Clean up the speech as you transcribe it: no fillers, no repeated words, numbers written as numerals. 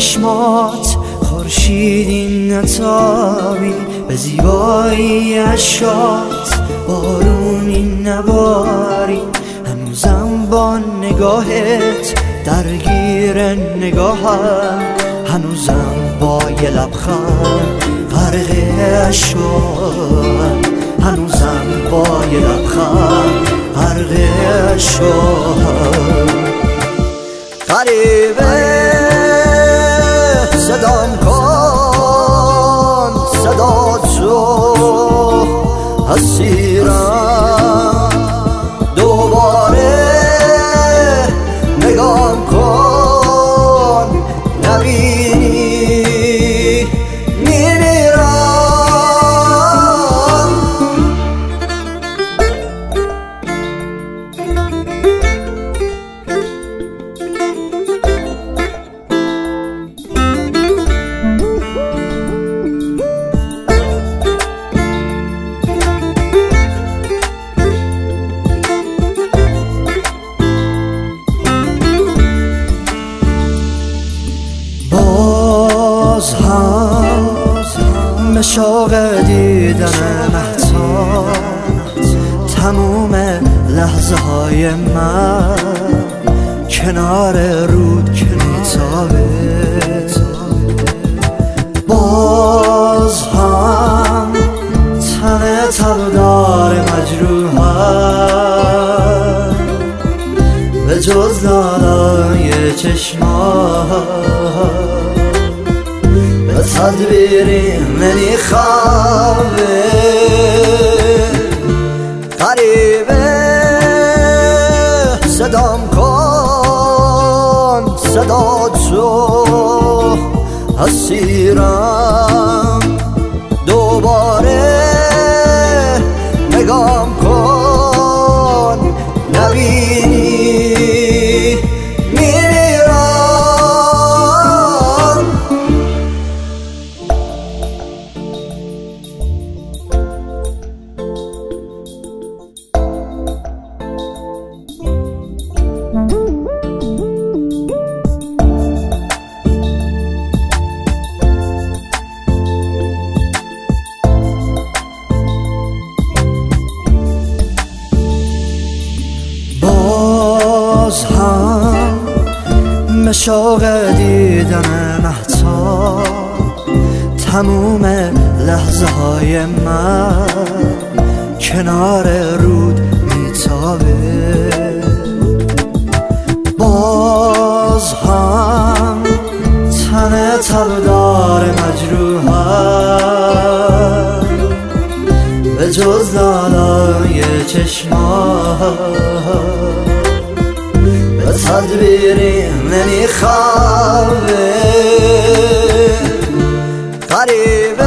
چشمات خورشیدی نتابی، به زیبایی اشکات بارونی نباری. هنوزم با نگاهت درگیر نگاهم، هنوزم با یه لبخند غرق عشقم، هنوزم با یه لبخند غرق عشقم. غریبه صدام کن، صدا تو اسیرم، دوباره نگام کن، نبینی میمیرم. باز هم مشاق دیدن مهتاب، تموم لحظه های من کنار رود که میتابه. باز هم تن تبدار مجروحم، به جز لالای چشمات به تدبیری نمیخوابه. غریبه صدام کن، صدا تو اسیرم، دوباره نگام کن، نبینی میمیرم. باز هم مشاق دیدن مهتاب، تموم لحظه های من کنار رود میتابه. باز هم تن تبدار مجروحم، به جز لالای چشمات به تدبیری نمیخوابه. غریبه